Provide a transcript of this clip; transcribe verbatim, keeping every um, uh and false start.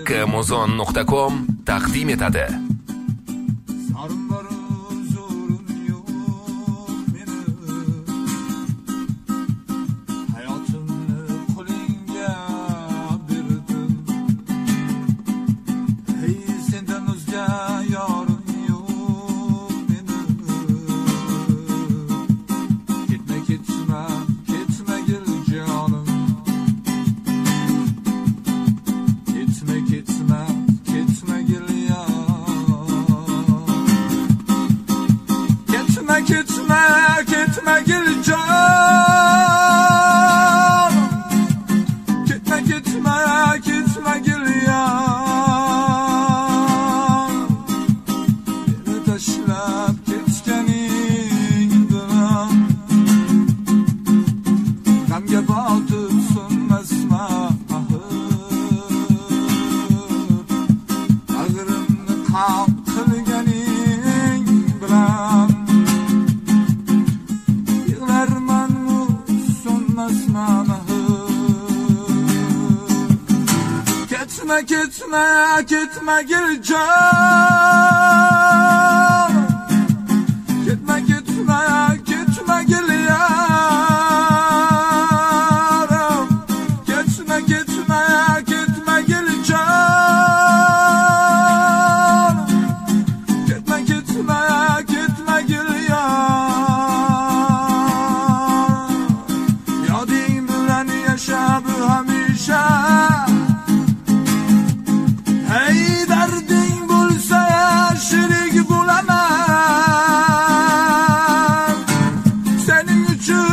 Kamozon nuqta com taqdim etadi. Ketme, ketme gel can. Ketme, ketme, ketme gel yarım. Ketme, ketme, ketme gel can. Ketme, ketme, ketme gel yarım. Yadin bilen yaşa bu hamisha. Hey derdin bulsa şirik bulamam. Senin için